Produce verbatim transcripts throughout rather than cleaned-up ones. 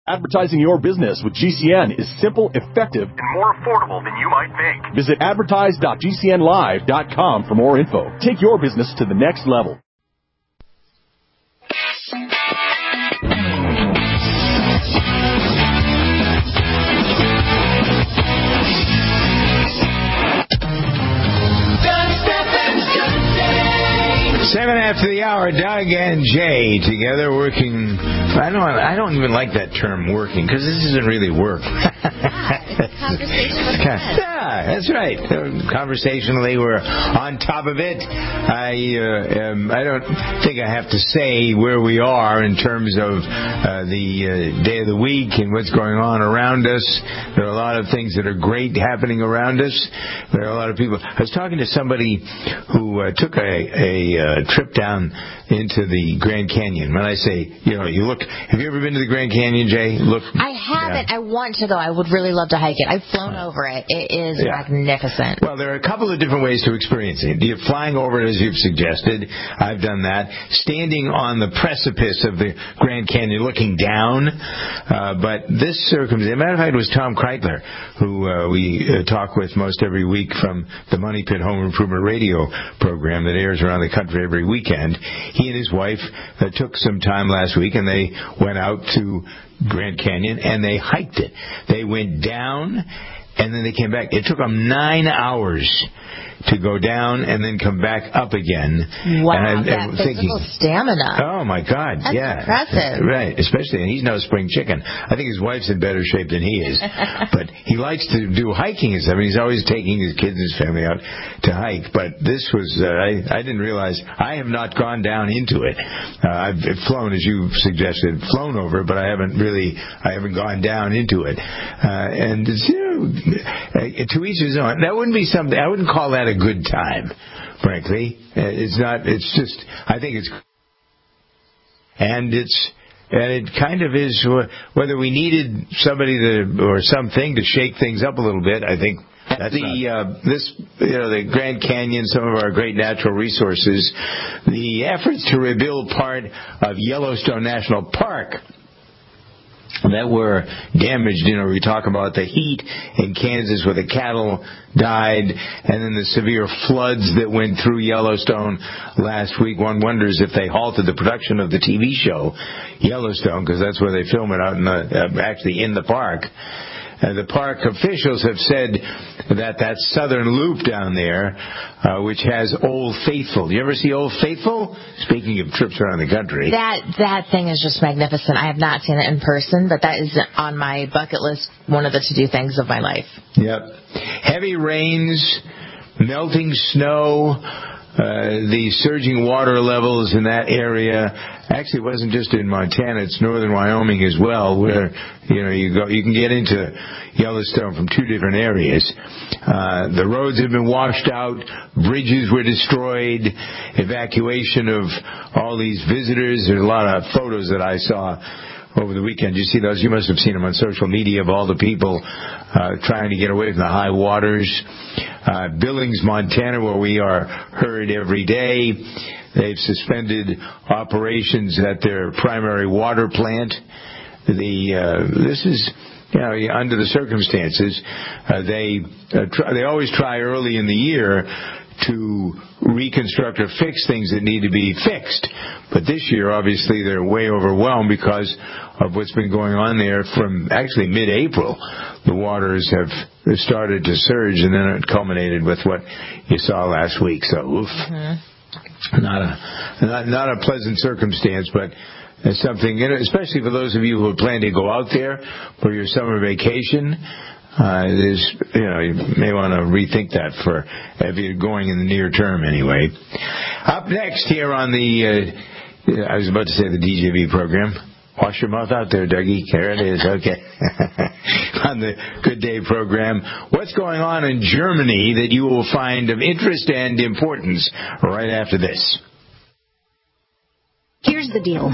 Advertising your business with G C N is simple, effective, and more affordable than you might think. Visit advertise dot g c n live dot com for more info. Take your business to the next level. Seven after the hour, Doug and Jay together working. I don't. I don't even like that term "working" because this isn't really work. Conversation with friends. Yeah, that's right. Conversationally, we're on top of it. I uh, um, I don't think I have to say where we are in terms of uh, the uh, day of the week and what's going on around us. There are a lot of things that are great happening around us. There are a lot of people. I was talking to somebody who uh, took a, a uh, trip down into the Grand Canyon. When I say, you know, you look. Have you ever been to the Grand Canyon, Jay? Look. I haven't. Yeah. I want to go. I would really love to hike it. I've flown over it. It is yeah. magnificent. Well, there are a couple of different ways to experience it. You're flying over it, as you've suggested. I've done that. Standing on the precipice of the Grand Canyon, looking down. Uh, but this circumstance, as a matter of fact, it was Tom Kreitler, who uh, we uh, talk with most every week from the Money Pit Home Improvement Radio program that airs around the country every weekend. He and his wife uh, took some time last week, and they went out to Grand Canyon, and they hiked it. They went down, and then they came back. It took them nine hours to go down and then come back up again. Wow, and I, that I'm physical thinking, stamina. Oh, my God, That's yeah. impressive. Right, especially, and he's no spring chicken. I think his wife's in better shape than he is. But he likes to do hiking and stuff. I mean, he's always taking his kids and his family out to hike. But this was, uh, I, I didn't realize, I have not gone down into it. Uh, I've flown, as you suggested, flown over, but I haven't really, I haven't gone down into it. Uh, and it's, you know, to each his own. That wouldn't be something, I wouldn't call that a good time. Frankly, it's not. It's just. I think it's, and it's, and it kind of is. Whether we needed somebody to or something to shake things up a little bit, I think that's the uh, this you know the Grand Canyon, some of our great natural resources, the efforts to rebuild part of Yellowstone National Park that were damaged. You know, we talk about the heat in Kansas where the cattle died, and then the severe floods that went through Yellowstone last week. One wonders if they halted the production of the T V show Yellowstone, because that's where they film it, out in the, uh, actually in the park. Uh, the park officials have said that that southern loop down there, uh, which has Old Faithful. You ever see Old Faithful? Speaking of trips around the country. That that thing is just magnificent. I have not seen it in person, but that is on my bucket list, one of the to-do things of my life. Yep. Heavy rains, melting snow, Uh, the surging water levels in that area. Actually, it wasn't just in Montana; it's northern Wyoming as well, where you know you go, you can get into Yellowstone from two different areas. Uh, the roads have been washed out, bridges were destroyed, evacuation of all these visitors. There's a lot of photos that I saw over the weekend. You see those? You must have seen them on social media of all the people uh, trying to get away from the high waters. Uh, Billings, Montana, where we are heard every day, they've suspended operations at their primary water plant. The uh, this is, you know, under the circumstances, uh, they uh, try, they always try early in the year to reconstruct or fix things that need to be fixed. But this year, obviously, they're way overwhelmed because of what's been going on there from actually mid-April. The waters have started to surge, and then it culminated with what you saw last week. So, oof. Mm-hmm. Not a not, not a pleasant circumstance, but it's something, especially for those of you who plan to go out there for your summer vacation. Uh, there's, you know, you may want to rethink that for if you're going in the near term anyway. Up next here on the, uh, I was about to say the D J V program. Wash your mouth out there, Dougie. There it is. Okay. On the Good Day program, what's going on in Germany that you will find of interest and importance right after this. Here's the deal. I've had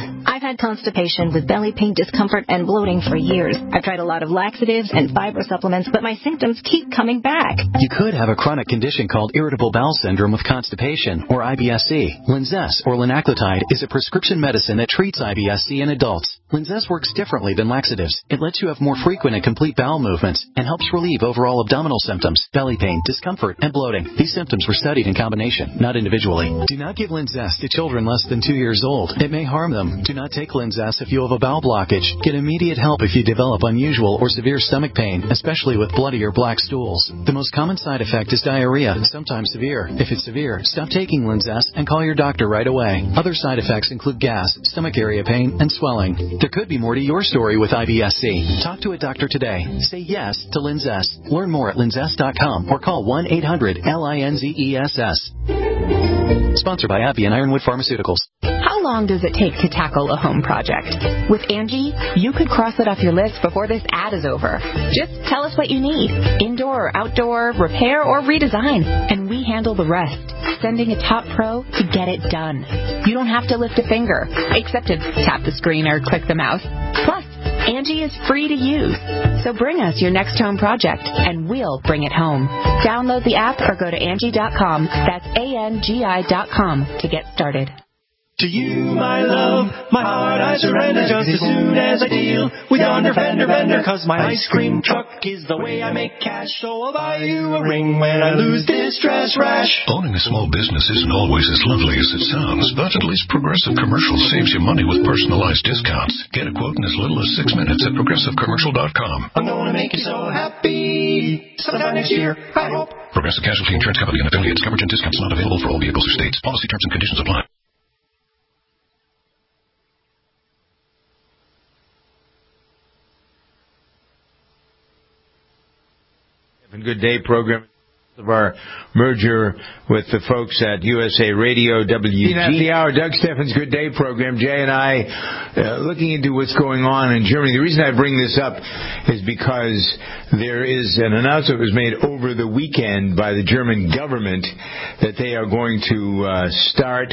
had constipation with belly pain, discomfort, and bloating for years. I've tried a lot of laxatives and fiber supplements, but my symptoms keep coming back. You could have a chronic condition called irritable bowel syndrome with constipation, or I B S C. Linzess, or linaclotide, is a prescription medicine that treats I B S C in adults. Linzess works differently than laxatives. It lets you have more frequent and complete bowel movements and helps relieve overall abdominal symptoms, belly pain, discomfort, and bloating. These symptoms were studied in combination, not individually. Do not give Linzess to children less than two years old. It may harm them. Do not take Linzess if you have a bowel blockage. Get immediate help if you develop unusual or severe stomach pain, especially with bloody or black stools. The most common side effect is diarrhea, sometimes severe. If it's severe, stop taking Linzess and call your doctor right away. Other side effects include gas, stomach area pain, and swelling. There could be more to your story with I B S C. Talk to a doctor today. Say yes to Linzess. Learn more at linzess dot com or call one eight hundred L I N Z E S S. Sponsored by AbbVie and Ironwood Pharmaceuticals. How long does it take to tackle a home project? With Angie, you could cross it off your list before this ad is over. Just tell us what you need. Indoor or outdoor, repair or redesign. And we handle the rest, sending a top pro to get it done. You don't have to lift a finger, except to tap the screen or click the mouse. Plus, Angie is free to use. So bring us your next home project, and we'll bring it home. Download the app or go to Angie dot com. That's A N G I dot com to get started. To you, my love, my heart I surrender just as soon as I deal with yonder fender bender. Cause my ice cream truck is the way I make cash, so I'll buy you a ring when I lose this stress rash. Owning a small business isn't always as lovely as it sounds, but at least Progressive Commercial saves you money with personalized discounts. Get a quote in as little as six minutes at progressive commercial dot com. I'm gonna make you so happy sometime next year, I hope. Progressive Casualty Insurance Company and affiliates. Coverage and discounts not available for all vehicles or states. Policy terms and conditions apply. Good day program of our merger with the folks at U S A Radio W G. At the hour, Doug Steffens' Good Day program. Jay and I uh, looking into what's going on in Germany. The reason I bring this up is because there is an announcement that was made over the weekend by the German government that they are going to uh, start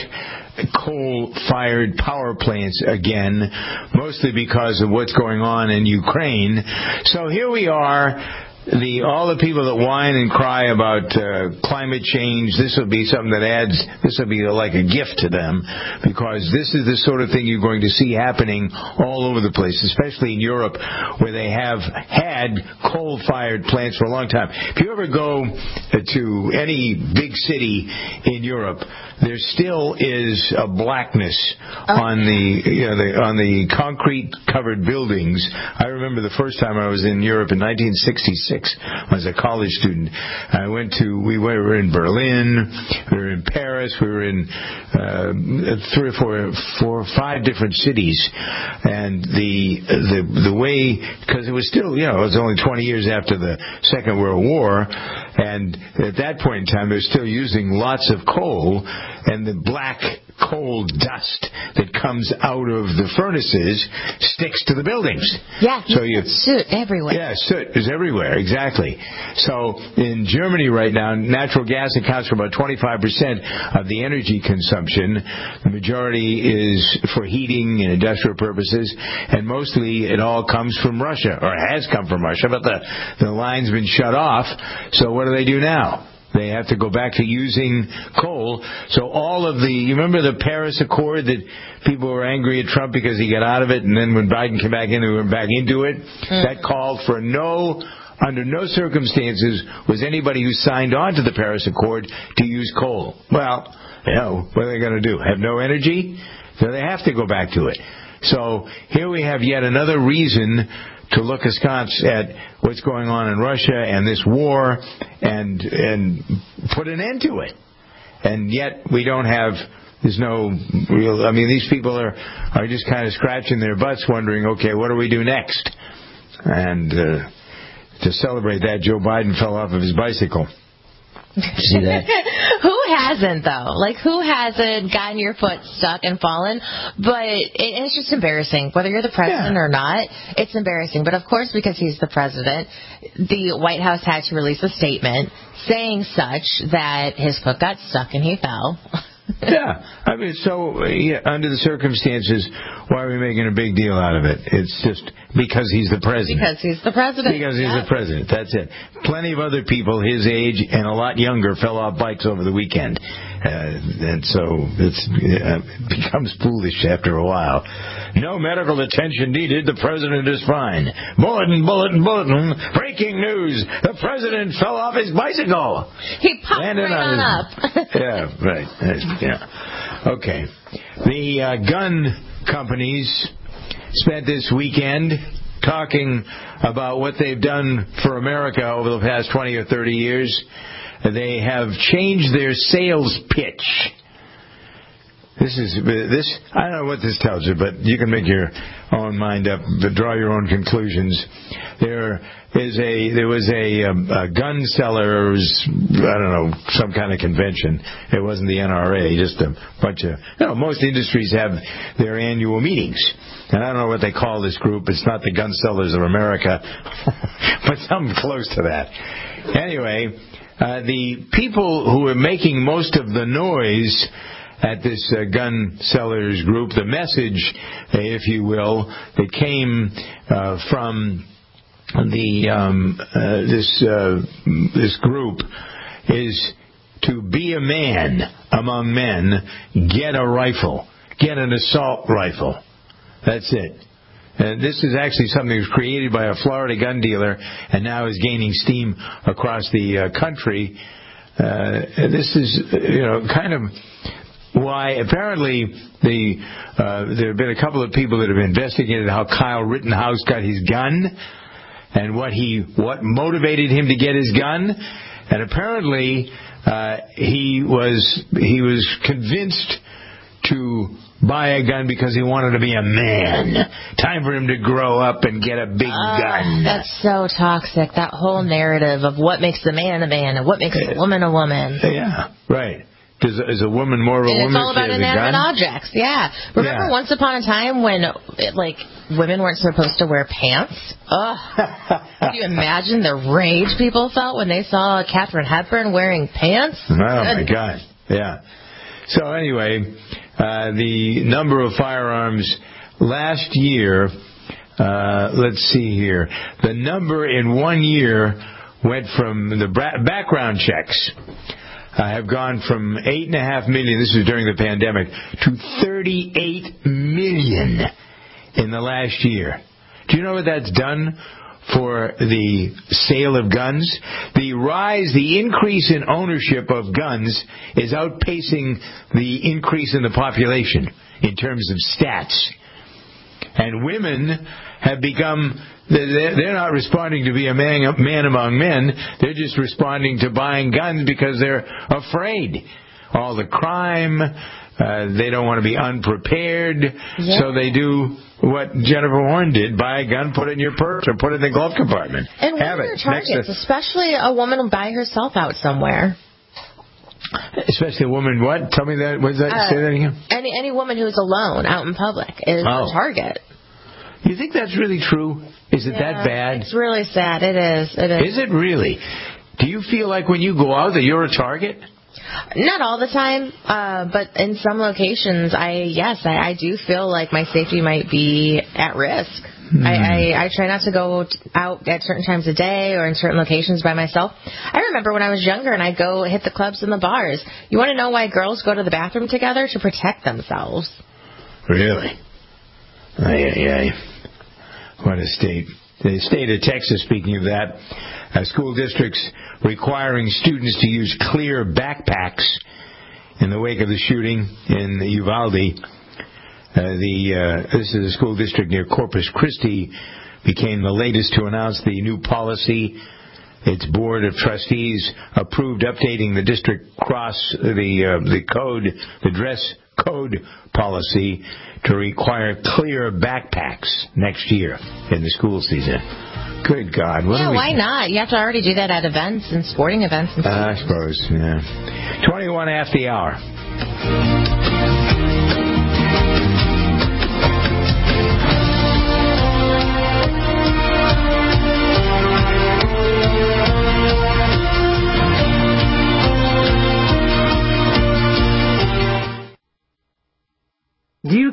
coal-fired power plants again, mostly because of what's going on in Ukraine. So here we are. The all the people that whine and cry about uh, climate change, this will be something that adds, this will be like a gift to them, because this is the sort of thing you're going to see happening all over the place, especially in Europe, where they have had coal-fired plants for a long time. If you ever go to any big city in Europe, there still is a blackness oh. on the, you know, the on the concrete-covered buildings. I remember the first time I was in Europe in nineteen sixty-six. As a college student, I went to. We were in Berlin, we were in Paris, we were in uh, three or four, four or five different cities, and the the the way, because it was still, you know, it was only twenty years after the Second World War, and at that point in time, they're still using lots of coal, and the black coal dust that comes out of the furnaces sticks to the buildings. Yeah, so you soot everywhere. Yeah, soot is everywhere, exactly. So in Germany right now, natural gas accounts for about twenty-five percent of the energy consumption. The majority is for heating and industrial purposes, and mostly it all comes from Russia, or has come from Russia, but the, the line's been shut off. So what do they do now? They have to go back to using coal. So all of the, you remember the Paris Accord that people were angry at Trump because he got out of it, and then when Biden came back in, they went back into it? Mm. That called for no, under no circumstances was anybody who signed on to the Paris Accord to use coal. Well, you know, what are they going to do? Have no energy? So they have to go back to it. So here we have yet another reason to look askance at what's going on in Russia and this war, and and put an end to it. And yet we don't have, there's no real, I mean, these people are, are just kind of scratching their butts wondering, okay, what do we do next? And uh, to celebrate that, Joe Biden fell off of his bicycle. Did you see that? Who hasn't, though? Like, who hasn't gotten your foot stuck and fallen? But it, it's just embarrassing. Whether you're the president yeah. or not, it's embarrassing. But, of course, because he's the president, the White House had to release a statement saying such that his foot got stuck and he fell. Yeah. I mean, so, yeah, under the circumstances, why are we making a big deal out of it? It's just because he's the president. Because he's the president. Because he's yeah. the president. That's it. Plenty of other people his age and a lot younger fell off bikes over the weekend. Uh, and so it's, uh, it becomes foolish after a while. No medical attention needed. The president is fine. Bulletin, bulletin, bulletin. Breaking news. The president fell off his bicycle. He popped Landed right on, on up. Yeah, right. Uh, yeah. Okay. The uh, gun companies spent this weekend talking about what they've done for America over the past twenty or thirty years. They have changed their sales pitch. This is this. I don't know what this tells you, but you can make your own mind up, draw your own conclusions. There is a there was a, a, a gun seller. It was, I don't know, some kind of convention. It wasn't the N R A. Just a bunch of. You know, most industries have their annual meetings, and I don't know what they call this group. It's not the Gun Sellers of America, but something close to that. Anyway, uh, the people who are making most of the noise at this uh, gun sellers group, the message, uh, if you will, that came uh, from the um, uh, this uh, this group is to be a man among men. Get a rifle. Get an assault rifle. That's it. And this is actually something that was created by a Florida gun dealer and now is gaining steam across the uh, country. Uh, and this is, you know, kind of why apparently the uh, there have been a couple of people that have investigated how Kyle Rittenhouse got his gun and what he what motivated him to get his gun, and apparently uh, he was he was convinced to buy a gun because he wanted to be a man. Time for him to grow up and get a big uh, gun. That's so toxic. That whole narrative of what makes a man a man and what makes a woman a woman. Yeah, right. Is, is a woman more of a and woman? It's all about inanimate objects. Yeah. Remember yeah. once upon a time when, it, like, women weren't supposed to wear pants? Ugh. Can you imagine the rage people felt when they saw Katharine Hepburn wearing pants? Oh, my God. Yeah. So, anyway, uh, the number of firearms last year, uh, let's see here, the number in one year went from the bra- background checks. Uh, have gone from eight and a half million, this was during the pandemic, to thirty-eight million in the last year. Do you know what that's done for the sale of guns? The rise, the increase in ownership of guns is outpacing the increase in the population in terms of stats. And women have become, they're not responding to be a man, man among men. They're just responding to buying guns because they're afraid. All the crime, uh, they don't want to be unprepared. Yeah. So they do what Jennifer Horn did, buy a gun, put it in your purse, or put it in the glove compartment. And Have women it. are targets, to... especially a woman by herself out somewhere. Especially a woman, what? Tell me that. What is that? Uh, Say that again. Any any woman who's alone out in public is oh. a target. You think that's really true? Is it yeah, that bad? It's really sad. It is. It is. Is it really? Do you feel like when you go out that you're a target? Not all the time, uh, but in some locations, I yes, I, I do feel like my safety might be at risk. Hmm. I, I, I try not to go out at certain times of day or in certain locations by myself. I remember when I was younger and I'd go hit the clubs and the bars. You want to know why girls go to the bathroom together? To protect themselves. Really? Aye, aye, aye. What a state. The state of Texas, speaking of that, uh, school districts requiring students to use clear backpacks in the wake of the shooting in Uvalde. Uh, the uh, this is a school district near Corpus Christi, became the latest to announce the new policy. Its board of trustees approved updating the district cross the uh, the code, the dress code policy to require clear backpacks next year in the school season. Good God! What yeah, we... why not? You have to already do that at events and sporting events. And uh, I suppose. Yeah. Twenty-one after the hour.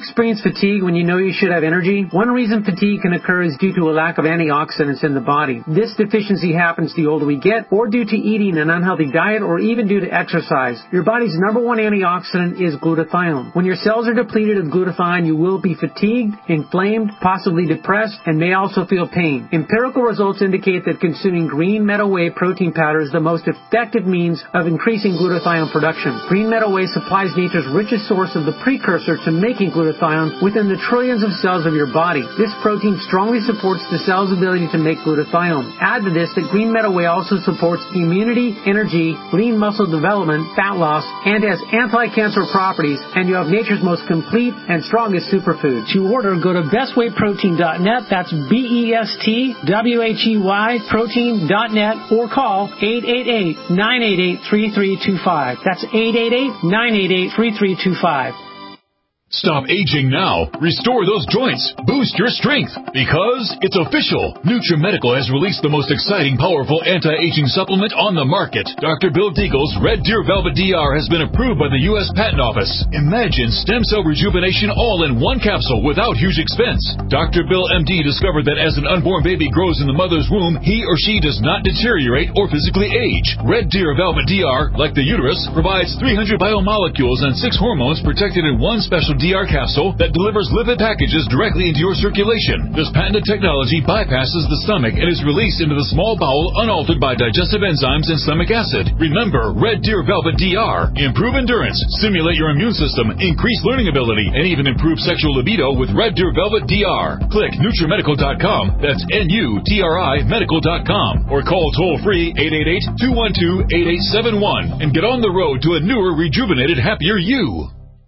experience fatigue when you know you should have energy? One reason fatigue can occur is due to a lack of antioxidants in the body. This deficiency happens the older we get, or due to eating an unhealthy diet, or even due to exercise. Your body's number one antioxidant is glutathione. When your cells are depleted of glutathione, you will be fatigued, inflamed, possibly depressed, and may also feel pain. Empirical results indicate that consuming green meadow whey protein powder is the most effective means of increasing glutathione production. Green meadow whey supplies nature's richest source of the precursor to making glutathione within the trillions of cells of your body. This protein strongly supports the cell's ability to make glutathione. Add to this that green meadow whey also supports immunity, energy, lean muscle development, fat loss, and has anti-cancer properties, and you have nature's most complete and strongest superfood. To order, go to best whey protein dot net. That's B E S T W H E Y protein dot net, or call eight eight eight, nine eight eight, three three two five. That's eight eight eight, nine eight eight, three three two five. Stop aging now. Restore those joints. Boost your strength. Because it's official. NutriMedical has released the most exciting, powerful anti-aging supplement on the market. Doctor Bill Deagle's Red Deer Velvet D R has been approved by the U S Patent Office. Imagine stem cell rejuvenation all in one capsule without huge expense. Doctor Bill M D discovered that as an unborn baby grows in the mother's womb, he or she does not deteriorate or physically age. Red Deer Velvet D R, like the uterus, provides three hundred biomolecules and six hormones protected in one special D R capsule that delivers lipid packages directly into your circulation. This patented technology bypasses the stomach and is released into the small bowel unaltered by digestive enzymes and stomach acid. Remember, Red Deer Velvet D R. Improve endurance, stimulate your immune system, increase learning ability, and even improve sexual libido with Red Deer Velvet D R. Click NutriMedical dot com. That's N U T R I medical dot com. Or call toll-free eight eight eight, two one two, eight eight seven one and get on the road to a newer, rejuvenated, happier you.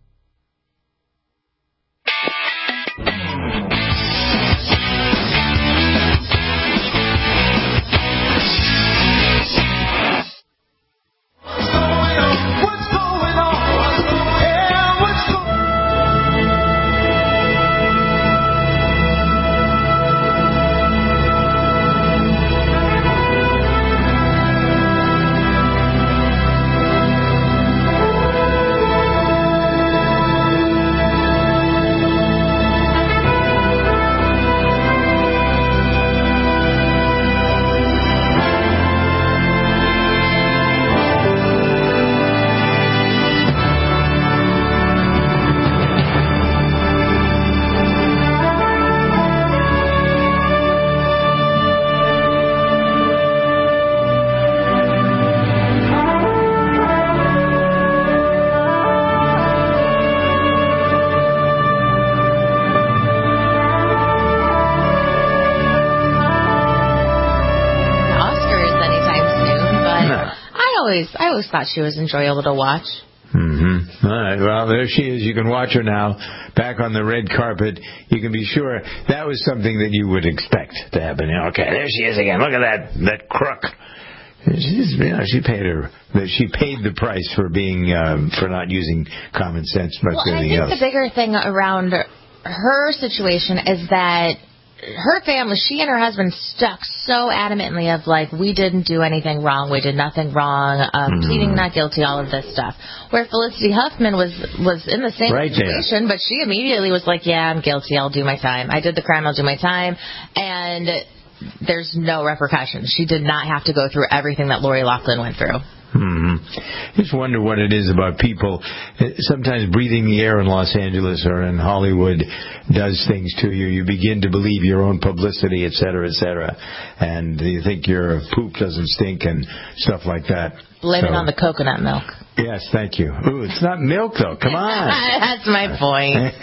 I always thought she was enjoyable to watch. Mm-hmm. All right. Well, there she is. You can watch her now, back on the red carpet. You can be sure that was something that you would expect to happen. Okay, there she is again. Look at that that crook. She's, you know, she paid her. She paid the price for being um, for not using common sense much well, anything I think else. The bigger thing around her situation is that her family, she and her husband stuck so adamantly of like, we didn't do anything wrong, we did nothing wrong, um, mm-hmm. pleading not guilty, all of this stuff. Where Felicity Huffman was was in the same right situation, there. But she immediately was like, yeah, I'm guilty, I'll do my time. I did the crime, I'll do my time. And there's no repercussions. She did not have to go through everything that Lori Loughlin went through. Hmm. Just wonder what it is about people. Sometimes breathing the air in Los Angeles or in Hollywood does things to you. You begin to believe your own publicity, et cetera, et cetera, and you think your poop doesn't stink and stuff like that. Blame so, it on the coconut milk. Yes, thank you. Ooh, it's not milk, though. Come on. That's my point.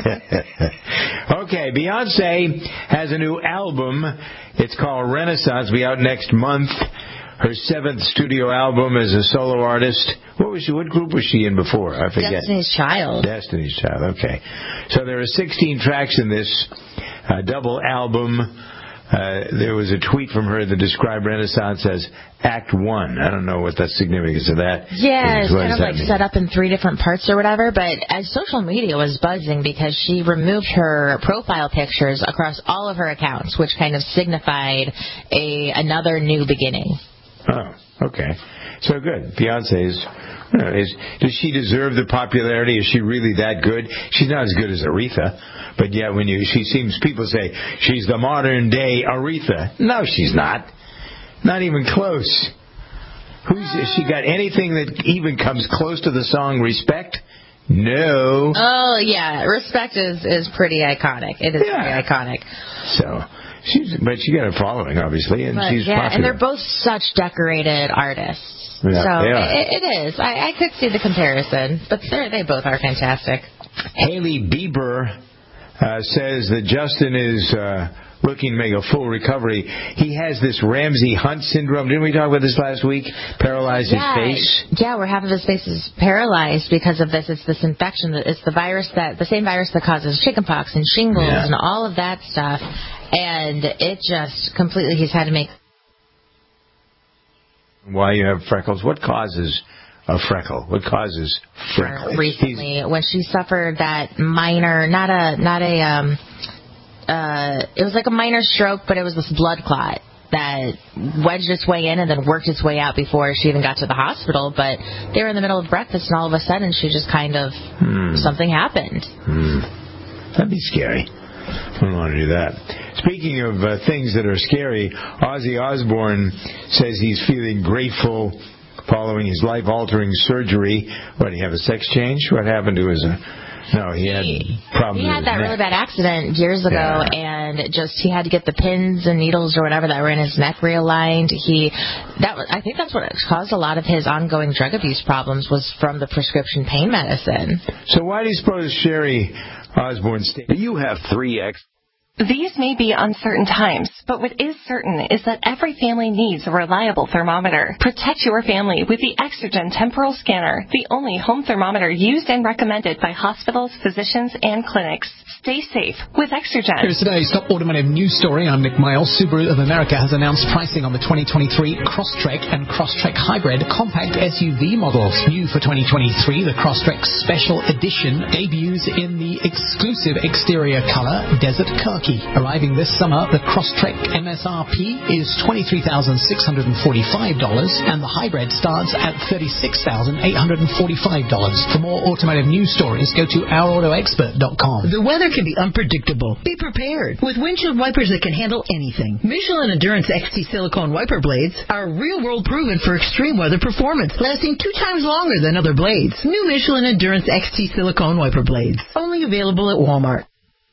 Okay, Beyonce has a new album. It's called Renaissance. It'll be out next month. Her seventh studio album as a solo artist. What was she? What group was she in before? I forget. Destiny's Child. Destiny's Child. Okay. So there are sixteen tracks in this uh, double album. Uh, there was a tweet from her that described Renaissance as Act One. I don't know what the significance of that yeah, is. it's kind of like set up in three different parts or whatever. But as social media was buzzing because she removed her profile pictures across all of her accounts, which kind of signified a another new beginning. Oh, Okay. So good. Beyonce is, uh, is, does she deserve the popularity? Is she really that good? She's not as good as Aretha. But yet when you, she seems, people say, she's the modern day Aretha. No, she's not. Not even close. Who's, has she got anything that even comes close to the song Respect? No. Oh, yeah. Respect is, is pretty iconic. It is yeah. very iconic. So, she's, but she got a following, obviously, and but, she's yeah, popular. and they're both such decorated artists. Yeah, so, they are. It, it is. I, I could see the comparison, but they're, they both are fantastic. Haley Bieber uh, says that Justin is... Uh, looking to make a full recovery. He has this Ramsey Hunt syndrome. Didn't we talk about this last week? Paralyzed yeah, his face? Yeah, where half of his face is paralyzed because of this. It's this infection. It's the virus that, the same virus that causes chickenpox and shingles yeah. and all of that stuff. And it just completely, he's had to make... Why you have freckles? What causes a freckle? What causes freckles? Recently, he's... when she suffered that minor, not a, not a, um, Uh, it was like a minor stroke, but it was this blood clot that wedged its way in and then worked its way out before she even got to the hospital. But they were in the middle of breakfast, and all of a sudden, she just kind of, hmm. something happened. Hmm. That'd be scary. I don't want to do that. Speaking of uh, things that are scary, Ozzy Osbourne says he's feeling grateful following his life-altering surgery. What, did he have a sex change? What happened to his... Uh, No, he had problems. He had with that his really neck. bad accident years ago, yeah. and just he had to get the pins and needles or whatever that were in his neck realigned. He that was, I think that's what caused a lot of his ongoing drug abuse problems was from the prescription pain medicine. So why do you suppose Sherry Osbourne stayed? You have three X. These may be uncertain times, but what is certain is that every family needs a reliable thermometer. Protect your family with the Exergen Temporal Scanner, the only home thermometer used and recommended by hospitals, physicians, and clinics. Stay safe with Exergen. Here's today's top automotive news story. I'm Nick Miles. Subaru of America has announced pricing on the twenty twenty-three Crosstrek and Crosstrek Hybrid compact S U V models. New for twenty twenty-three, the Crosstrek Special Edition debuts in the exclusive exterior color Desert Khaki. Arriving this summer, the Crosstrek M S R P is twenty-three thousand six hundred forty-five dollars and the Hybrid starts at thirty-six thousand eight hundred forty-five dollars. For more automotive news stories, go to our auto expert dot com. The weather can be unpredictable. Be prepared with windshield wipers that can handle anything. Michelin Endurance X T silicone wiper blades are real-world proven for extreme weather performance, lasting two times longer than other blades. New Michelin Endurance X T silicone wiper blades, only available at Walmart.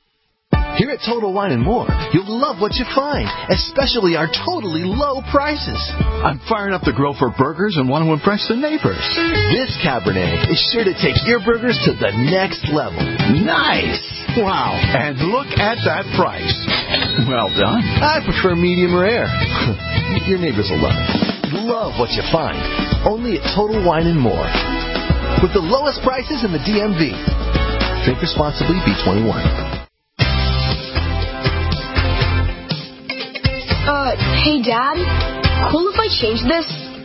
Here at Total Wine and More, you'll love what you find, especially our totally low prices. I'm firing up the grill for burgers and want to impress the neighbors. This Cabernet is sure to take your burgers to the next level. Nice! Wow, and look at that price. Well done. I prefer medium rare. Your neighbors will love it. Love what you find, only at Total Wine and More. With the lowest prices in the D M V. Drink responsibly, B twenty-one. Uh, hey, Dad, cool if I change this?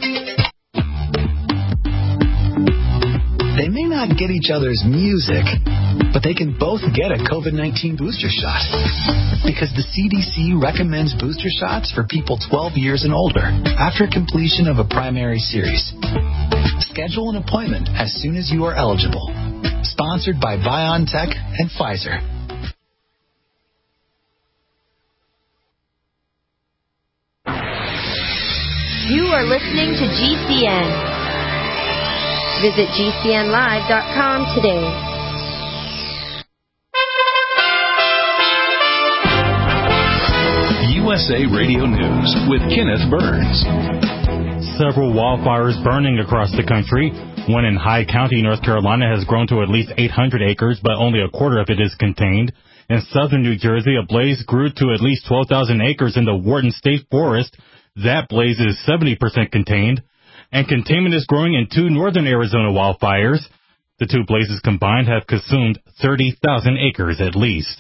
They may not get each other's music, but they can both get a COVID nineteen booster shot. Because the C D C recommends booster shots for people twelve years and older after completion of a primary series. Schedule an appointment as soon as you are eligible. Sponsored by BioNTech and Pfizer. You are listening to G C N. Visit G C N live dot com today. U S A Radio News with Kenneth Burns. Several wildfires burning across the country. One in Hyde County, North Carolina, has grown to at least eight hundred acres, but only a quarter of it is contained. In southern New Jersey, a blaze grew to at least twelve thousand acres in the Wharton State Forest. That blaze is seventy percent contained, and containment is growing in two northern Arizona wildfires. The two blazes combined have consumed thirty thousand acres at least.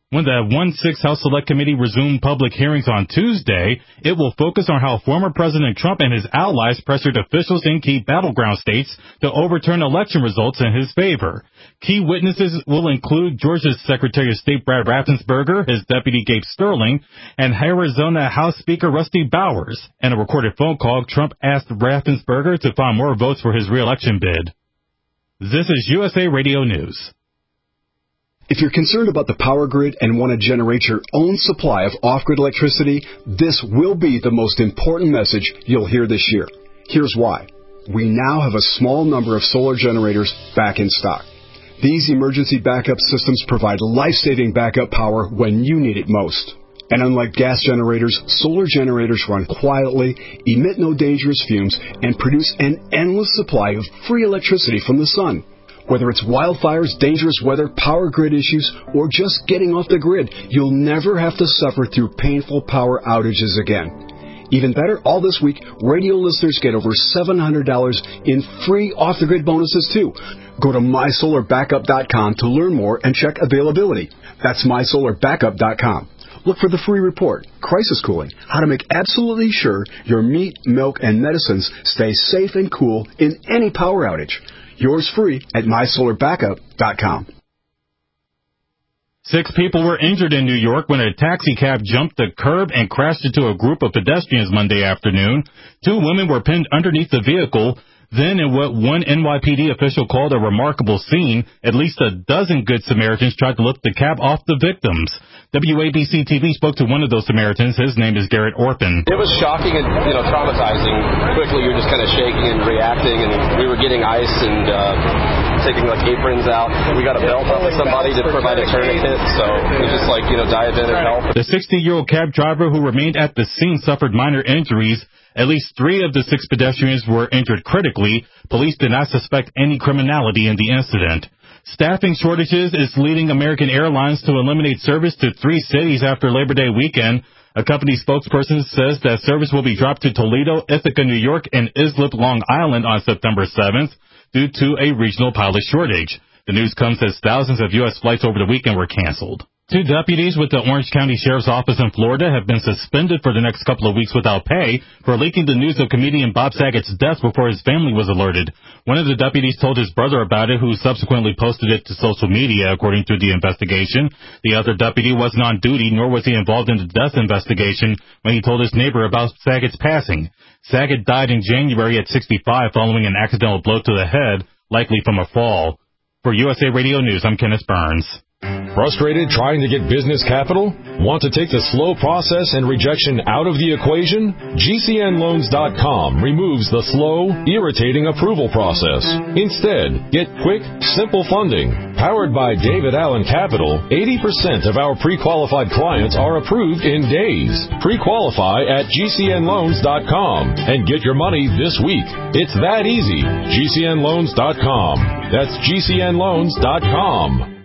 When the one six House Select Committee resumed public hearings on Tuesday, it will focus on how former President Trump and his allies pressured officials in key battleground states to overturn election results in his favor. Key witnesses will include Georgia's Secretary of State Brad Raffensperger, his deputy Gabe Sterling, and Arizona House Speaker Rusty Bowers. In a recorded phone call, Trump asked Raffensperger to find more votes for his re-election bid. This is U S A Radio News. If you're concerned about the power grid and want to generate your own supply of off-grid electricity, this will be the most important message you'll hear this year. Here's why. We now have a small number of solar generators back in stock. These emergency backup systems provide life-saving backup power when you need it most. And unlike gas generators, solar generators run quietly, emit no dangerous fumes, and produce an endless supply of free electricity from the sun. Whether it's wildfires, dangerous weather, power grid issues, or just getting off the grid, you'll never have to suffer through painful power outages again. Even better, all this week, radio listeners get over seven hundred dollars in free off-the-grid bonuses, too. Go to my solar backup dot com to learn more and check availability. That's my solar backup dot com. Look for the free report, Crisis Cooling, how to make absolutely sure your meat, milk, and medicines stay safe and cool in any power outage. Yours free at my solar backup dot com. Six people were injured in New York when a taxi cab jumped the curb and crashed into a group of pedestrians Monday afternoon. Two women were pinned underneath the vehicle. Then, in what one N Y P D official called a remarkable scene, at least a dozen Good Samaritans tried to lift the cab off the victims. W A B C T V spoke to one of those Samaritans. His name is Garrett Orpin. It was shocking and, you know, traumatizing. Quickly, you're just kind of shaking and reacting, and we were getting ice and uh, taking, like, aprons out. We got a belt off of somebody to provide a tourniquet, so it was just like, you know, diabetic help. The sixty-year-old cab driver who remained at the scene suffered minor injuries. At least three of the six pedestrians were injured critically. Police did not suspect any criminality in the incident. Staffing shortages is leading American Airlines to eliminate service to three cities after Labor Day weekend. A company spokesperson says that service will be dropped to Toledo, Ithaca, New York, and Islip, Long Island on September seventh due to a regional pilot shortage. The news comes as thousands of U S flights over the weekend were canceled. Two deputies with the Orange County Sheriff's Office in Florida have been suspended for the next couple of weeks without pay for leaking the news of comedian Bob Saget's death before his family was alerted. One of the deputies told his brother about it, who subsequently posted it to social media, according to the investigation. The other deputy wasn't on duty, nor was he involved in the death investigation when he told his neighbor about Saget's passing. Saget died in January at sixty-five following an accidental blow to the head, likely from a fall. For U S A Radio News, I'm Kenneth Burns. Frustrated trying to get business capital? Want to take the slow process and rejection out of the equation? G C N loans dot com removes the slow, irritating approval process. Instead, get quick, simple funding. Powered by David Allen Capital, eighty percent of our pre-qualified clients are approved in days. Pre-qualify at G C N loans dot com and get your money this week. It's that easy. G C N loans dot com. That's G C N loans dot com.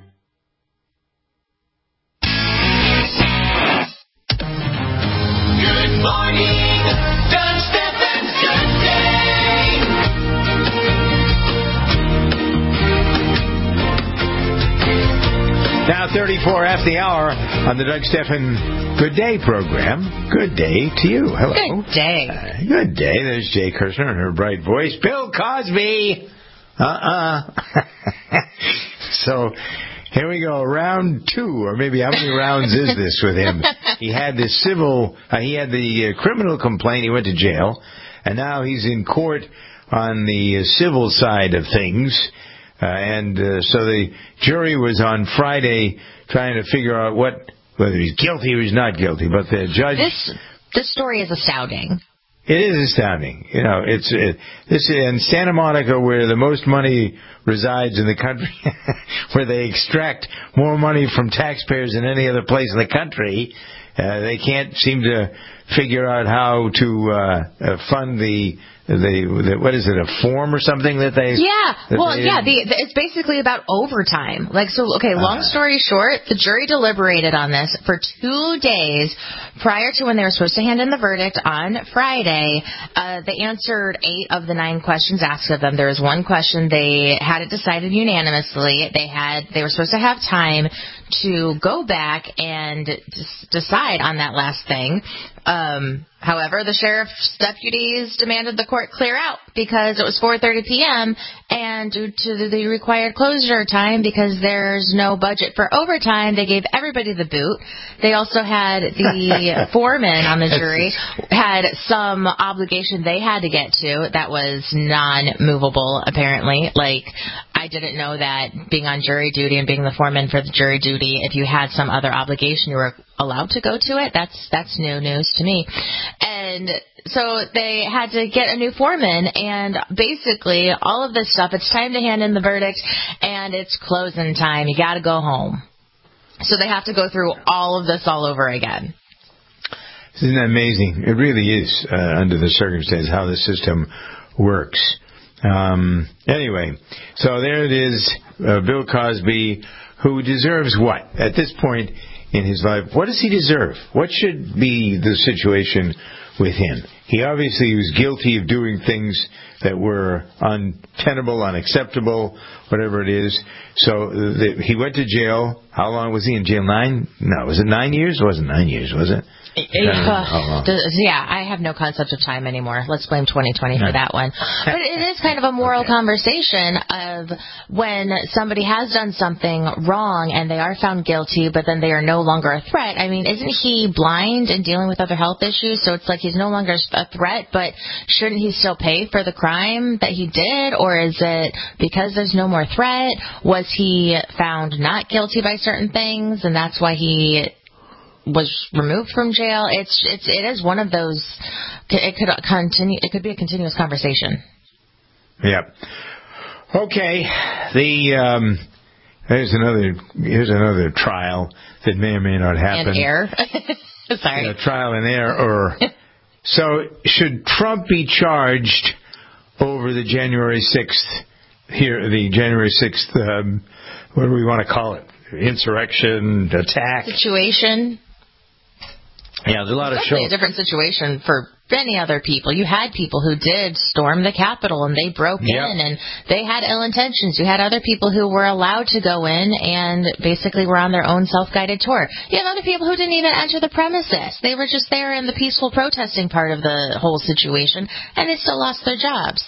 Now thirty-four after the hour on the Doug Stephan Good Day program. Good day to you. Hello. Good day. Uh, good day. There's Jay Kirshner and her bright voice. Bill Cosby. Uh-uh. So here we go. Round two, or maybe how many rounds is this with him? He had the civil, uh, he had the uh, criminal complaint. He went to jail. And now he's in court on the uh, civil side of things. Uh, and uh, so the jury was on Friday trying to figure out what whether he's guilty or he's not guilty. But the judge... This, this story is astounding. It is astounding. You know, it's it, this in Santa Monica, where the most money resides in the country, where they extract more money from taxpayers than any other place in the country. Uh, they can't seem to figure out how to uh, uh, fund the they, what is it, a form or something that they... Yeah, that well, they yeah, the, the, it's basically about overtime. Like, so, okay, long story short, the jury deliberated on this for two days prior to when they were supposed to hand in the verdict on Friday. Uh, they answered eight of the nine questions asked of them. There was one question they had it decided unanimously. They had, they were supposed to have time to go back and d- decide on that last thing. Um, however, the sheriff's deputies demanded the court clear out because it was four thirty p.m. and due to the required closure time, because there's no budget for overtime, they gave everybody the boot. They also had the foreman on the jury had some obligation they had to get to that was non-movable, apparently. Like, I didn't know that being on jury duty and being the foreman for the jury duty, if you had some other obligation, you were allowed to go to it. That's that's new news to me. And so they had to get a new foreman, and basically all of this stuff, it's time to hand in the verdict, and it's closing time. You got to go home. So they have to go through all of this all over again. Isn't that amazing? It really is, uh, under the circumstances, how the system works. Um, anyway, so there it is, uh, Bill Cosby, who deserves what? At this point in his life, what does he deserve? What should be the situation with him? He obviously was guilty of doing things that were untenable, unacceptable, whatever it is. So the, he went to jail. How long was he in jail? Nine? No, was it nine years? It wasn't nine years, was it? Uh, yeah, I have no concept of time anymore. Let's blame twenty twenty for that one. But it is kind of a moral okay. conversation of when somebody has done something wrong and they are found guilty, but then they are no longer a threat. I mean, isn't he blind and dealing with other health issues? So it's like he's no longer a threat, but shouldn't he still pay for the crime that he did? Or is it because there's no more threat? Was he found not guilty by certain things, and that's why he was removed from jail? It's it's it is one of those. It could continue. It could be a continuous conversation. Yeah. Okay. The um, there's another here's another trial that may or may not happen. And air. Sorry. A trial and error. So should Trump be charged over the January sixth here? The January sixth. Um, what do we want to call it? Insurrection, attack, situation. Yeah, there's a lot it's of shows. A different situation for many other people. You had people who did storm the Capitol and they broke yep. in and they had ill intentions. You had other people who were allowed to go in and basically were on their own self-guided tour. You had other people who didn't even enter the premises. They were just there in the peaceful protesting part of the whole situation, and they still lost their jobs.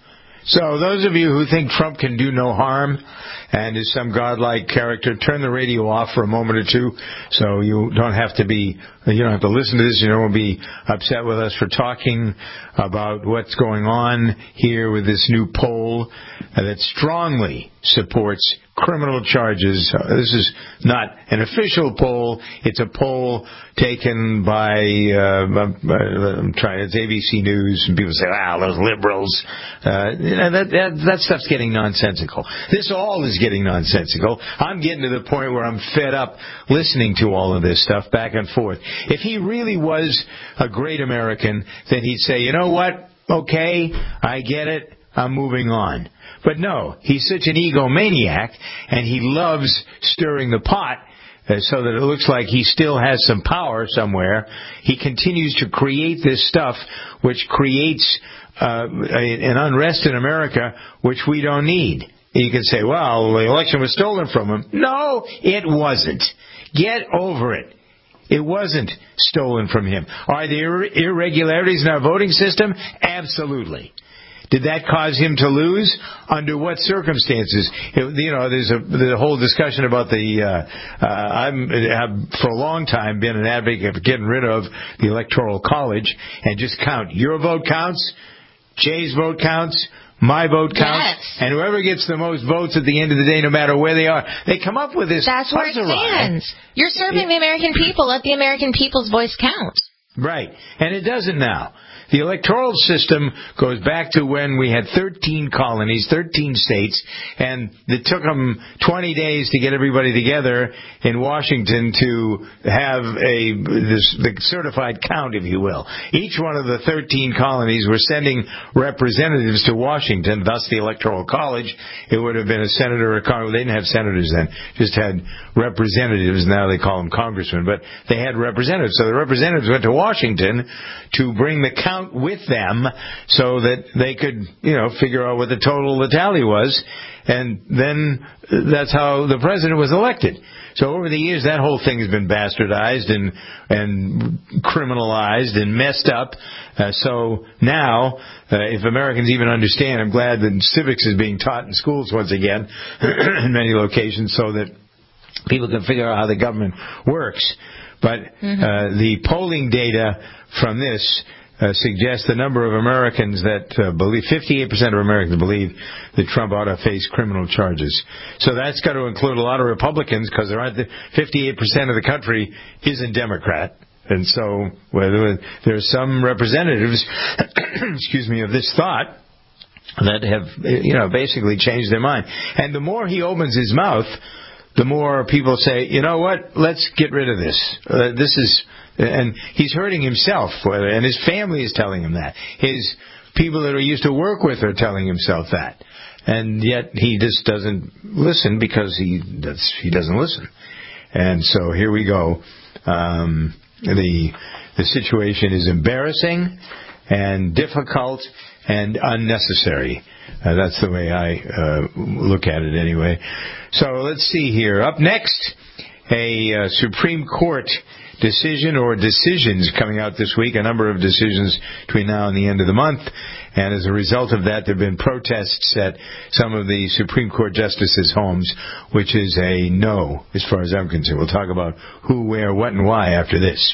So those of you who think Trump can do no harm and is some godlike character, turn the radio off for a moment or two so you don't have to be, you don't have to listen to this. You don't be upset with us for talking about what's going on here with this new poll that strongly supports criminal charges. Uh, this is not an official poll. It's a poll taken by, uh, I'm trying, it's A B C News, and people say, wow, those liberals. Uh, you know, that, that, that stuff's getting nonsensical. This all is getting nonsensical. I'm getting to the point where I'm fed up listening to all of this stuff back and forth. If he really was a great American, then he'd say, you know what? Okay, I get it. I'm moving on. But no, he's such an egomaniac, and he loves stirring the pot uh, so that it looks like he still has some power somewhere. He continues to create this stuff which creates uh, a, an unrest in America which we don't need. You can say, well, the election was stolen from him. No, it wasn't. Get over it. It wasn't stolen from him. Are there irregularities in our voting system? Absolutely. Did that cause him to lose? Under what circumstances? It, you know, there's a, there's a whole discussion about the. Uh, uh, I'm have for a long time been an advocate for getting rid of the Electoral College and just count. Your vote counts, Jay's vote counts, my vote counts, yes. and whoever gets the most votes at the end of the day, no matter where they are, they come up with this. That's where it stands. You're serving yeah. the American people. Let the American people's voice count. Right. And it doesn't now. The electoral system goes back to when we had thirteen colonies, thirteen states, and it took them twenty days to get everybody together in Washington to have a this, the certified count, if you will. Each one of the thirteen colonies were sending representatives to Washington, thus the Electoral College. It would have been a senator or a congressman. They didn't have senators then, just had representatives. Now they call them congressmen, but they had representatives. So the representatives went to Washington to bring the count with them so that they could, you know, figure out what the total, the tally was, and then that's how the president was elected. So over the years, that whole thing has been bastardized and and criminalized and messed up. Uh, so now, uh, if Americans even understand, I'm glad that civics is being taught in schools once again in many locations so that people can figure out how the government works. But mm-hmm. uh, the polling data from this Uh, suggests the number of Americans that uh, believe, fifty-eight percent of Americans believe that Trump ought to face criminal charges. So that's got to include a lot of Republicans because there aren't the, fifty-eight percent of the country isn't Democrat. And so well, there are some representatives, excuse me, of this thought that have, you know, basically changed their mind. And the more he opens his mouth, the more people say, you know what, let's get rid of this. Uh, this is... And he's hurting himself, and his family is telling him that. His people that he used to work with are telling himself that. And yet he just doesn't listen because he does, he doesn't listen. And so here we go. Um, the the situation is embarrassing and difficult and unnecessary. Uh, that's the way I uh, look at it anyway. So let's see here. Up next, a uh, Supreme Court decision or decisions coming out this week, a number of decisions between now and the end of the month. And as a result of that, there have been protests at some of the Supreme Court justices' homes, which is a no, as far as I'm concerned. We'll talk about who, where, what, and why after this.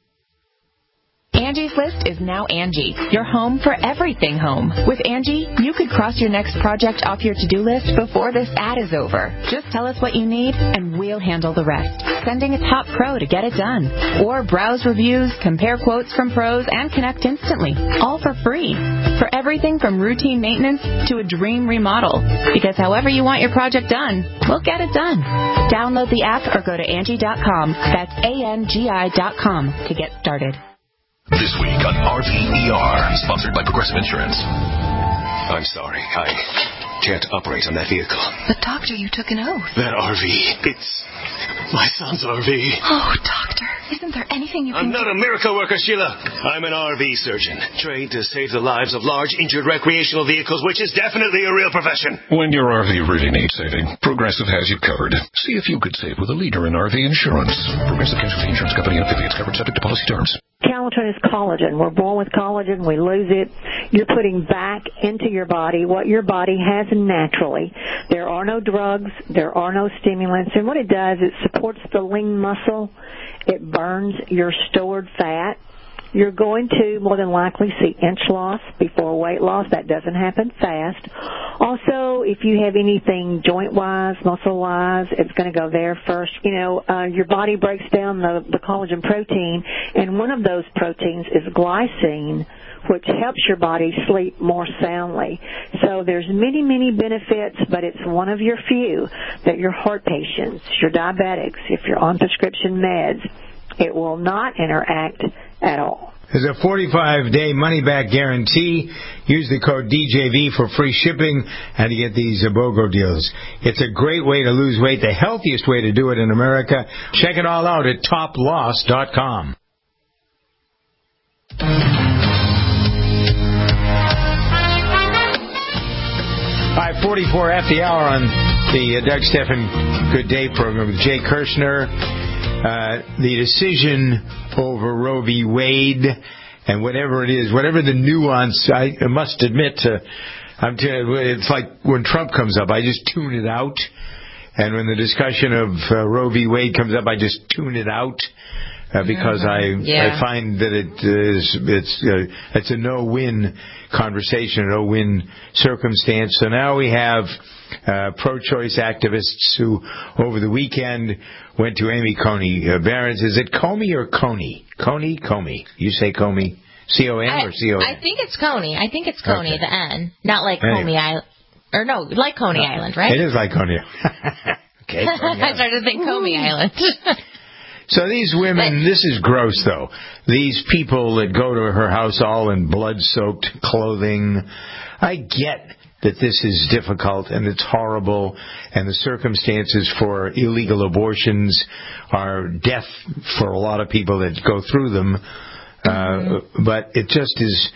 Angie's List is now Angie, your home for everything home. With Angie, you could cross your next project off your to-do list before this ad is over. Just tell us what you need, and we'll handle the rest. Sending a top pro to get it done. Or browse reviews, compare quotes from pros, and connect instantly. All for free. For everything from routine maintenance to a dream remodel. Because however you want your project done, we'll get it done. Download the app or go to Angie dot com. That's A N G I dot com to get started. This week on R V E R, sponsored by Progressive Insurance. I'm sorry, I can't operate on that vehicle. But, Doctor, you took an oath. That R V, it's my son's R V. Oh, Doctor, isn't there anything you can I'm not do? a miracle worker, Sheila. I'm an R V surgeon, trained to save the lives of large, injured recreational vehicles, which is definitely a real profession. When your R V really needs saving, Progressive has you covered. See if you could save with a leader in R V insurance. Progressive Casualty Insurance Company and affiliates covered subject to policy terms. Calatrine is collagen. We're born with collagen. We lose it. You're putting back into your body what your body has naturally. There are no drugs. There are no stimulants. And what it does, it supports the lean muscle. It burns your stored fat. You're going to more than likely see inch loss before weight loss. That doesn't happen fast. Also, if you have anything joint-wise, muscle-wise, it's going to go there first. You know, uh, your body breaks down the, the collagen protein, and one of those proteins is glycine, which helps your body sleep more soundly. So there's many, many benefits, but it's one of your few that your heart patients, your diabetics, if you're on prescription meds, it will not interact at all. There's a forty-five day money-back guarantee. Use the code D J V for free shipping and to get these BOGO deals. It's a great way to lose weight, the healthiest way to do it in America. Check it all out at top loss dot com. five forty-four after the hour on the Doug Stephan Good Day program with Jay Kirshner. Uh, the decision over Roe v. Wade and whatever it is, whatever the nuance, I must admit, uh, I'm t- it's like when Trump comes up, I just tune it out. And when the discussion of uh, Roe v. Wade comes up, I just tune it out. uh, because Mm-hmm. I Yeah. I find that it is it's uh, it's a no-win conversation, a no-win circumstance. So now we have uh, pro-choice activists who, over the weekend, went to Amy Coney uh, Barrett's. Is it Comey or Coney? Coney, Comey. You say Comey, C O N or C O N? I think it's Coney. I think it's Coney, Okay. the N, not like Anyway. Coney Island, or no, like Coney No, Island, right? It is like Coney. Okay. I started to think Coney Island. So these women, this is gross though. These people that go to her house all in blood-soaked clothing, I get that this is difficult and it's horrible and the circumstances for illegal abortions are death for a lot of people that go through them. Uh, Mm-hmm. but it just is,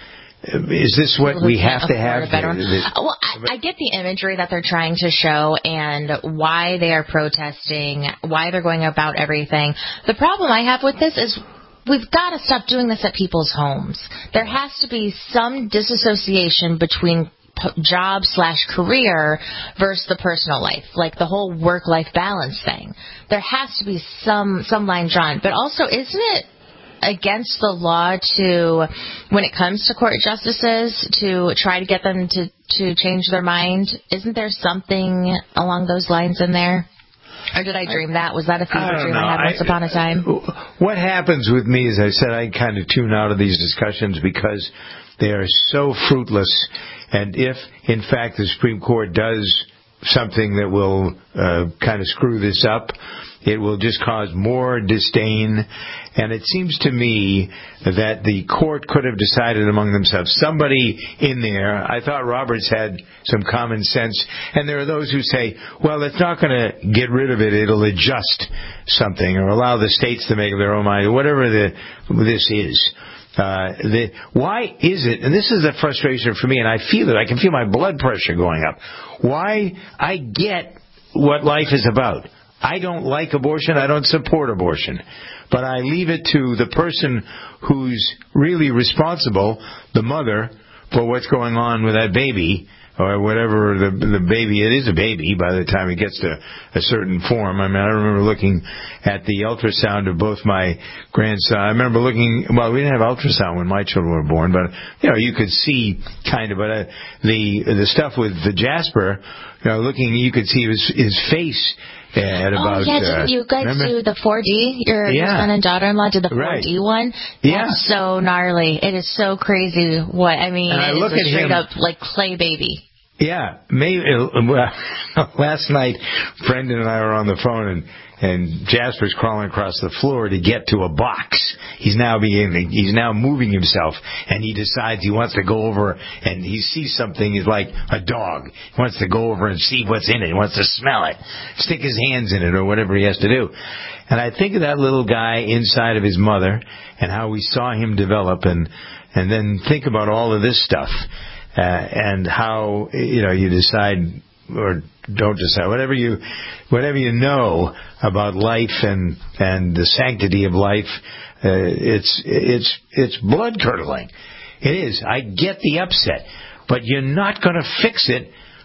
is this what People who we can't have to afford have? a better one. This- Well, I, I get the imagery that they're trying to show and why they are protesting, why they're going about everything. The problem I have with this is we've got to stop doing this at people's homes. There has to be some disassociation between p- job slash career versus the personal life, like the whole work-life balance thing. There has to be some some line drawn. But also, isn't it against the law to, when it comes to court justices, to try to get them to, to change their mind? Isn't there something along those lines in there? Or did I dream that? Was that a I fever don't dream know. I had once I- upon a time? What happens with me, as I said, I kind of tune out of these discussions because they are so fruitless. And if, in fact, the Supreme Court does something that will uh, kind of screw this up, it will just cause more disdain. And it seems to me that the court could have decided among themselves, somebody in there, I thought Roberts had some common sense, and there are those who say, well, it's not going to get rid of it, it'll adjust something or allow the states to make their own mind, whatever the, this is. Uh, the, why is it, and this is a frustration for me, and I feel it, I can feel my blood pressure going up. Why, I get what life is about. I don't like abortion, I don't support abortion. But I leave it to the person who's really responsible, the mother, for what's going on with that baby, or whatever the the baby, it is a baby by the time it gets to a certain form. I mean, I remember looking at the ultrasound of both my grandson. I remember looking, well, we didn't have ultrasound when my children were born, but, you know, you could see kind of, but uh, the the stuff with the Jasper, you know, looking, you could see his, his face at about, oh, yeah, didn't uh, you guys remember? do the four D? Your, your Yeah. son and daughter-in-law did the four D Right. one? Yeah. That's so gnarly. It is so crazy. What, I mean, And I it look is at a straight him- up, like, clay baby. Yeah, maybe. Well, last night, Brendan and I were on the phone, and and Jasper's crawling across the floor to get to a box. He's now being, he's now moving himself, and he decides he wants to go over, and he sees something. He's like a dog. He wants to go over and see what's in it. He wants to smell it, stick his hands in it, or whatever he has to do. And I think of that little guy inside of his mother, and how we saw him develop, and and then think about all of this stuff. Uh, and how, you know, you decide or don't decide, whatever you, whatever you know about life and, and the sanctity of life, uh, it's, it's, it's blood curdling. It is. I get the upset, but you're not going to fix it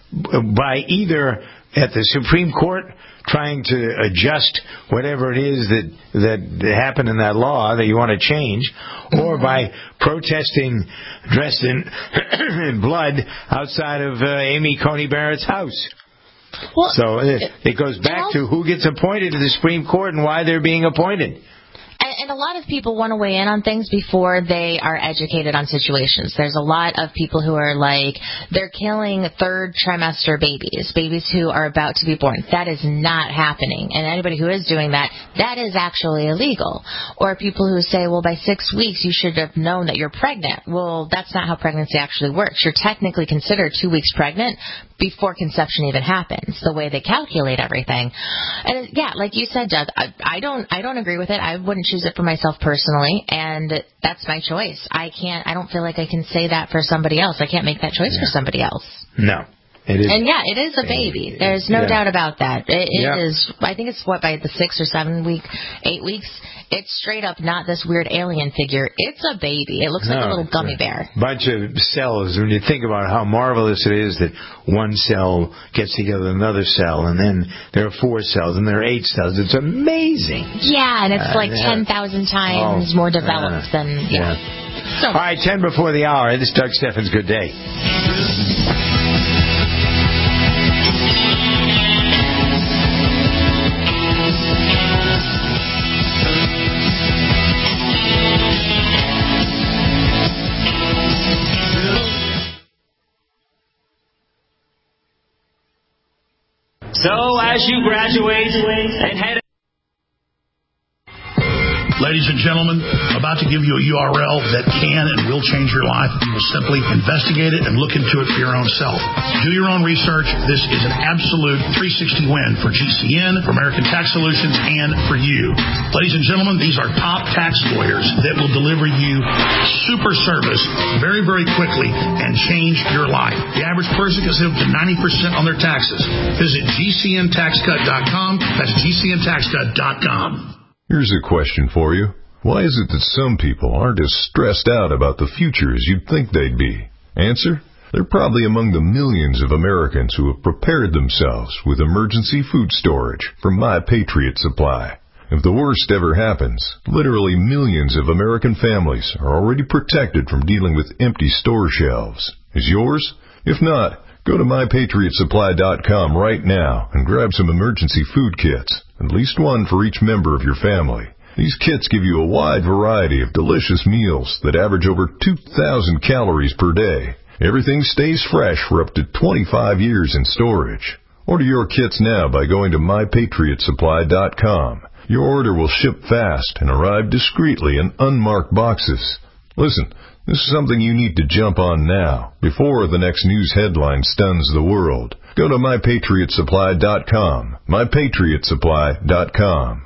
by either at the Supreme Court trying to adjust whatever it is that that happened in that law that you want to change, or by protesting dressed in, in blood outside of uh, Amy Coney Barrett's house. Well, so it, it goes back to who gets appointed to the Supreme Court and why they're being appointed. And, and a lot of people want to weigh in on things before they are educated on situations. There's a lot of people who are like, they're killing third trimester babies, babies who are about to be born. That is not happening. And anybody who is doing that, that is actually illegal. Or people who say, well, by six weeks you should have known that you're pregnant. Well, that's not how pregnancy actually works. You're technically considered two weeks pregnant before conception even happens, the way they calculate everything. And yeah, like you said, Doug, I, I don't I don't agree with it. I wouldn't choose it for myself personally, and that's my choice. I can't I don't feel like I can say that for somebody else. I can't make that choice Yeah. for somebody else. No. It is. And yeah, it is a baby. There's no Yeah. doubt about that. It, it Yeah. is. I think it's what, by the six or seven week, eight weeks. It's straight up not this weird alien figure. It's a baby. It looks like No, a little it's gummy a bear. Bunch of cells. When you think about how marvelous it is that one cell gets together with another cell, and then there are four cells, and there are eight cells. It's amazing. Yeah, and it's Uh, like yeah. ten thousand times Oh, more developed yeah. than yeah. Yeah. All right, ten before the hour. This is Doug Steffens. Good day. So, as you graduate and head... Ladies and gentlemen, about to give you a U R L that can and will change your life. You will simply investigate it and look into it for your own self. Do your own research. This is an absolute three sixty win for G C N, for American Tax Solutions, and for you. Ladies and gentlemen, these are top tax lawyers that will deliver you super service very, very quickly and change your life. The average person can save up to ninety percent on their taxes. Visit G C N tax cut dot com. That's G C N tax cut dot com. Here's a question for you. Why is it that some people aren't as stressed out about the future as you'd think they'd be? Answer? They're probably among the millions of Americans who have prepared themselves with emergency food storage from My Patriot Supply. If the worst ever happens, literally millions of American families are already protected from dealing with empty store shelves. Is yours? If not, go to my patriot supply dot com right now and grab some emergency food kits, at least one for each member of your family. These kits give you a wide variety of delicious meals that average over two thousand calories per day. Everything stays fresh for up to twenty-five years in storage. Order your kits now by going to my patriot supply dot com. Your order will ship fast and arrive discreetly in unmarked boxes. Listen, this is something you need to jump on now, before the next news headline stuns the world. Go to my patriot supply dot com. my patriot supply dot com.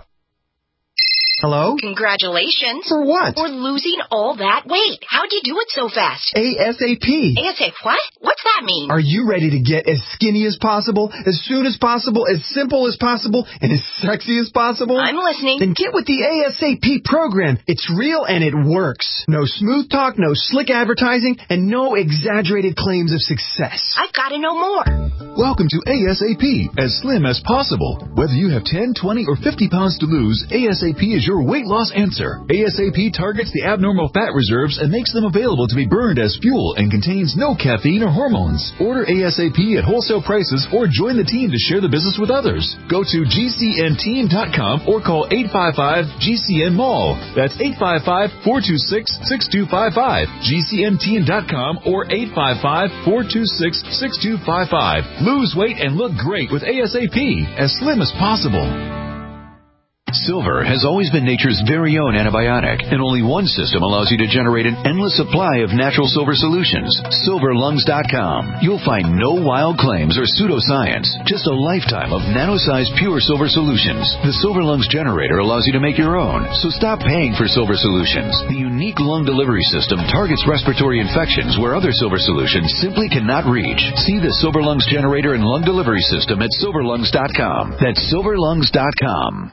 Hello? Congratulations. For what? For losing all that weight. How'd you do it so fast? ASAP. ASAP what? What's that mean? Are you ready to get as skinny as possible, as soon as possible, as simple as possible, and as sexy as possible? I'm listening. Then get with the ASAP program. It's real and it works. No smooth talk, no slick advertising, and no exaggerated claims of success. I've got to know more. Welcome to ASAP, as slim as possible. Whether you have ten, twenty, or fifty pounds to lose, ASAP is your weight loss answer. ASAP targets the abnormal fat reserves and makes them available to be burned as fuel and contains no caffeine or hormones. Order ASAP at wholesale prices or join the team to share the business with others. Go to G C N team dot com or call eight five five G C N mall. That's eight five five, four two six, six two five five. G C N team dot com or eight five five, four two six, six two five five. Lose weight and look great with ASAP, as slim as possible. Silver has always been nature's very own antibiotic, and only one system allows you to generate an endless supply of natural silver solutions. silver lungs dot com. You'll find no wild claims or pseudoscience, just a lifetime of nano-sized pure silver solutions. The Silver Lungs generator allows you to make your own, so stop paying for silver solutions. The unique lung delivery system targets respiratory infections where other silver solutions simply cannot reach. See the Silver Lungs generator and lung delivery system at silver lungs dot com. That's silver lungs dot com.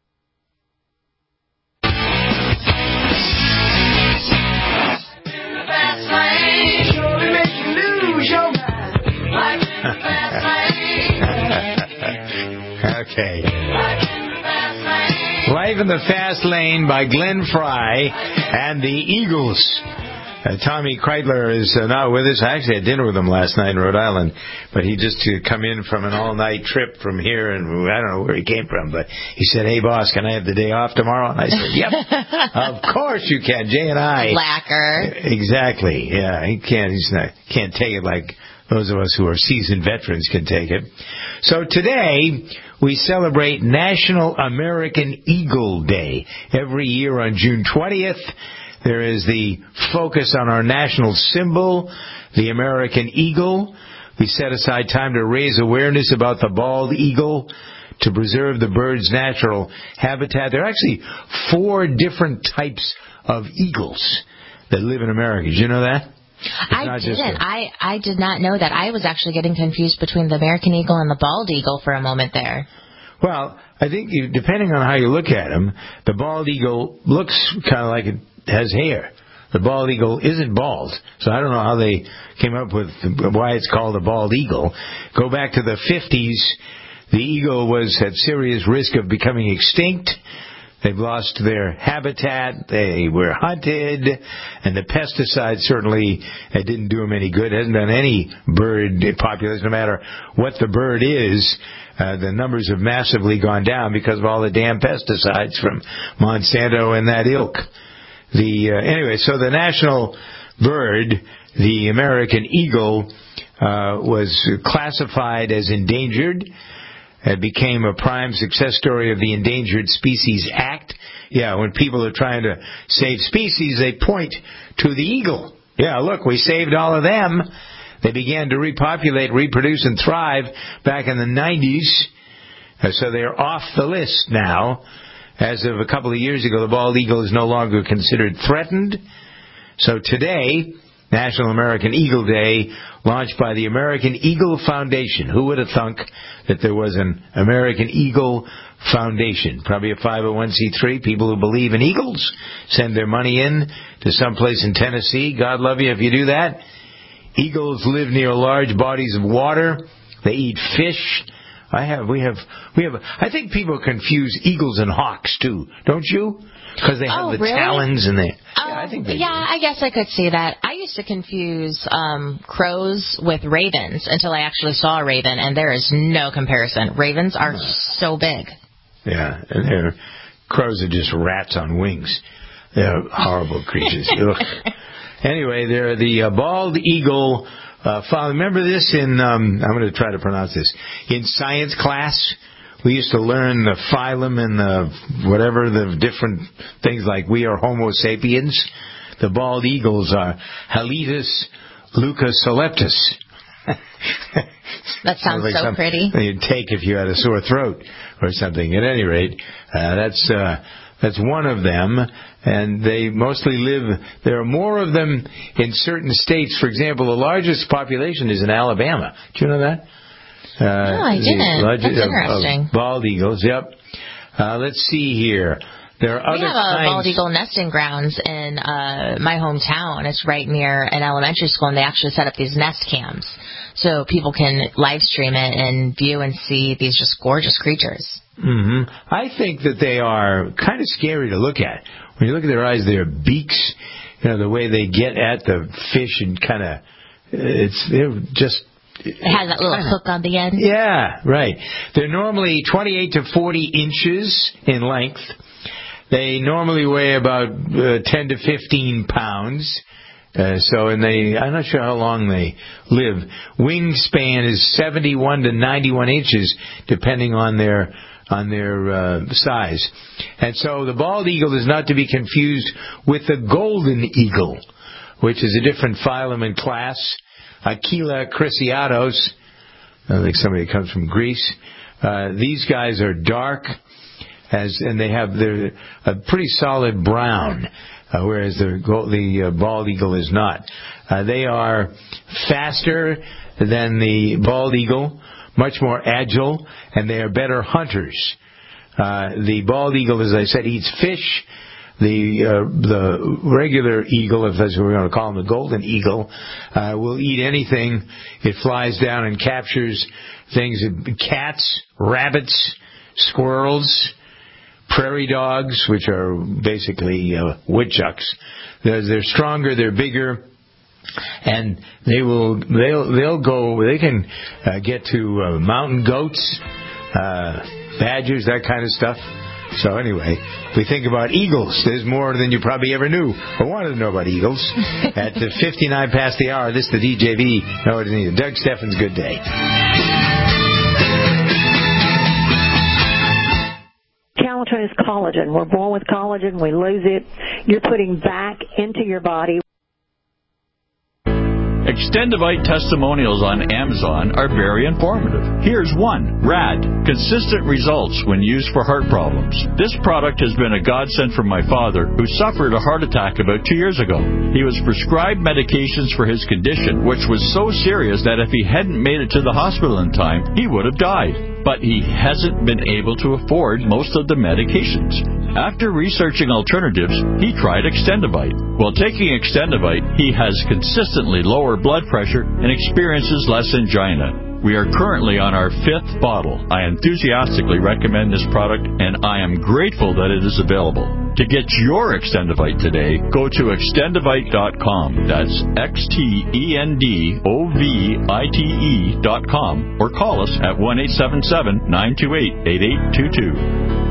Okay. Life in the Fast Lane by Glenn Fry and the Eagles. Uh, Tommy Kreitler is uh, not with us. I actually had dinner with him last night in Rhode Island, but he just to come in from an all-night trip from here, and I don't know where he came from, but he said, "Hey, boss, can I have the day off tomorrow?" And I said, "Yep, of course you can." Jay and I. Slacker. Exactly. Yeah, he can't. He's not. Can't take it like those of us who are seasoned veterans can take it. So today we celebrate National American Eagle Day. Every year on June twentieth, there is the focus on our national symbol, the American eagle. We set aside time to raise awareness about the bald eagle, to preserve the bird's natural habitat. There are actually four different types of eagles that live in America. Did you know that? I didn't. A... I, I did not know that. I was actually getting confused between the American eagle and the bald eagle for a moment there. Well, I think you, depending on how you look at him, the bald eagle looks kind of like it has hair. The bald eagle isn't bald, so I don't know how they came up with why it's called a bald eagle. Go back to the fifties, the eagle was at serious risk of becoming extinct. They've lost their habitat, they were hunted, and the pesticides certainly uh, didn't do them any good. It hasn't done any bird population, no matter what the bird is. Uh, the numbers have massively gone down because of all the damn pesticides from Monsanto and that ilk. The uh, anyway, so the national bird, the American eagle, uh, was classified as endangered. It became a prime success story of the Endangered Species Act. Yeah, when people are trying to save species, they point to the eagle. Yeah, look, we saved all of them. They began to repopulate, reproduce, and thrive back in the nineties. Uh, so they're off the list now. As of a couple of years ago, the bald eagle is no longer considered threatened. So today, National American Eagle Day, launched by the American Eagle Foundation. Who would have thunk that there was an American Eagle Foundation? Probably a five oh one c three. People who believe in eagles send their money in to someplace in Tennessee. God love you if you do that. Eagles live near large bodies of water. They eat fish. I have, we have, we have, I think people confuse eagles and hawks too, don't you? Because they have oh, the really? talons and they, um, yeah, I think they Yeah, do. I guess I could see that. I used to confuse um, crows with ravens until I actually saw a raven, and there is no comparison. Ravens are so big. Yeah, and they're, crows are just rats on wings. They're horrible creatures. Anyway, they're the uh, bald eagle. Uh, remember this in, um, I'm going to try to pronounce this, in science class? We used to learn the phylum and the whatever, the different things like we are Homo sapiens. The bald eagles are Halitus leucocoleptus. That sounds like so pretty. You'd take if you had a sore throat or something. At any rate, uh, that's uh, that's one of them, and they mostly live. There are more of them in certain states. For example, the largest population is in Alabama. Do you know that? Uh, no, I didn't. Large, That's uh, interesting. Uh, bald eagles, yep. Uh, let's see here. There are we other have a kinds. bald eagle nesting grounds in uh, my hometown. It's right near an elementary school, and they actually set up these nest cams so people can live stream it and view and see these just gorgeous creatures. Mm-hmm. I think that they are kind of scary to look at. When you look at their eyes, their beaks, you know, the way they get at the fish and kind of, it's they're just. It has that little hook on the end. Yeah, right. They're normally twenty-eight to forty inches in length. They normally weigh about uh, ten to fifteen pounds. Uh, so, and they, I'm not sure how long they live. Wingspan is seventy-one to ninety-one inches, depending on their on their uh, size. And so the bald eagle is not to be confused with the golden eagle, which is a different phylum and class. Aquila cruciatus, I think somebody comes from Greece. Uh, these guys are dark, as and they have they're a pretty solid brown, uh, whereas the the uh, bald eagle is not. Uh, they are faster than the bald eagle, much more agile, and they are better hunters. Uh, the bald eagle, as I said, eats fish. The uh, the regular eagle, if that's what we're going to call him, the golden eagle, uh, will eat anything. It flies down and captures things: cats, rabbits, squirrels, prairie dogs, which are basically uh, woodchucks. They're, they're stronger, they're bigger, and they will they'll they'll go. They can uh, get to uh, mountain goats, uh, badgers, that kind of stuff. So anyway, if we think about eagles, there's more than you probably ever knew or wanted to know about eagles. At the fifty-nine past the hour, this is the D J V. No, it isn't either. Doug Steffens, good day. Collagen is collagen. We're born with collagen. We lose it. You're putting back into your body. Extendivite testimonials on Amazon are very informative. Here's one. Rad. Consistent results when used for heart problems. This product has been a godsend for my father, who suffered a heart attack about two years ago. He was prescribed medications for his condition, which was so serious that if he hadn't made it to the hospital in time, he would have died. But he hasn't been able to afford most of the medications. After researching alternatives, he tried Extendivite. While taking Extendivite, he has consistently lower blood pressure and experiences less angina. We are currently on our fifth bottle. I enthusiastically recommend this product, and I am grateful that it is available. To get your Extendivite today, go to extendivite dot com. That's X T E N D O V I T E dot com, or call us at one eight seven seven, nine two eight, eight eight two two.